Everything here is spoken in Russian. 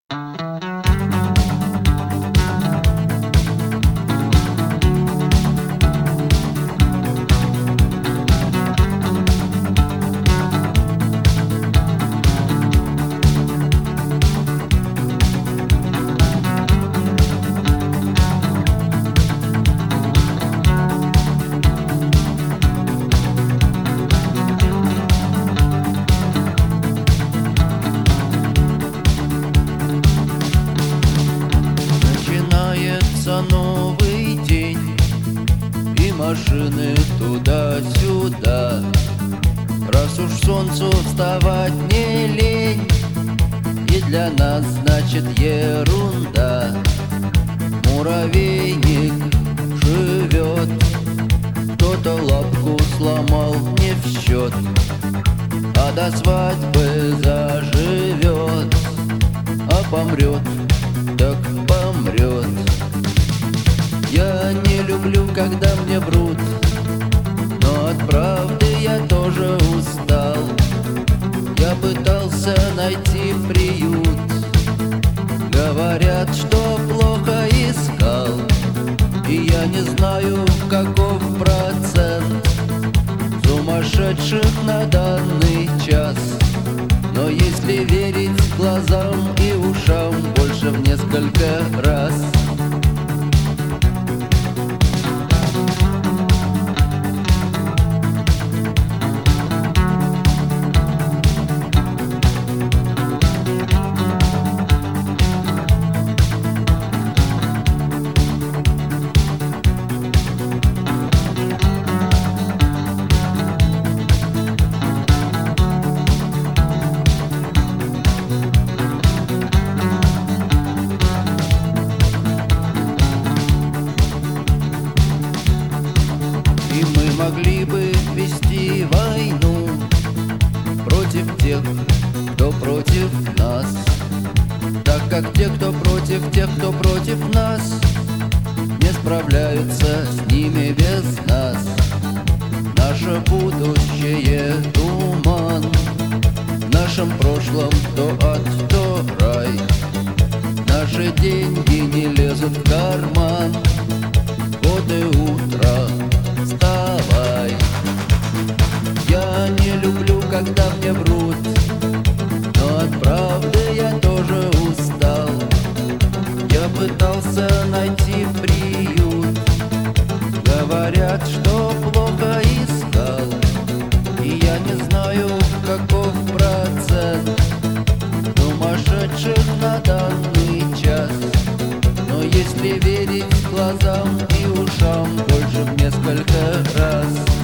Начинается новый день, и машины туда-сюда. Раз уж солнцу вставать не лень, и для нас значит ерунда. Муравейник живет, кто-то лапку сломал не в счет, а до свадьбы заживет, а помрет, так помрет. Я не люблю, когда мне врут, но от правды я тоже устал. Я пытался найти приют, говорят, что плохо искал, и я не знаю, каков процент сумасшедших на данный час. Но если верить глазам и ушам, больше в несколько раз. И мы могли бы вести войну против тех, кто против нас, так как те, кто против тех, кто против нас, не справляются с ними без нас. Наше будущее — туман, в нашем прошлом то ад, то рай. Наши деньги не лезут в карман, вот и утро, вставай. Я не люблю, когда мне врут, но от правды я тоже устал. Я пытался найти приют, говорят, что плохо искал, и я не знаю, каков процент сумасшедших на данный час. Но если верить глазам и ушам, больше в несколько раз.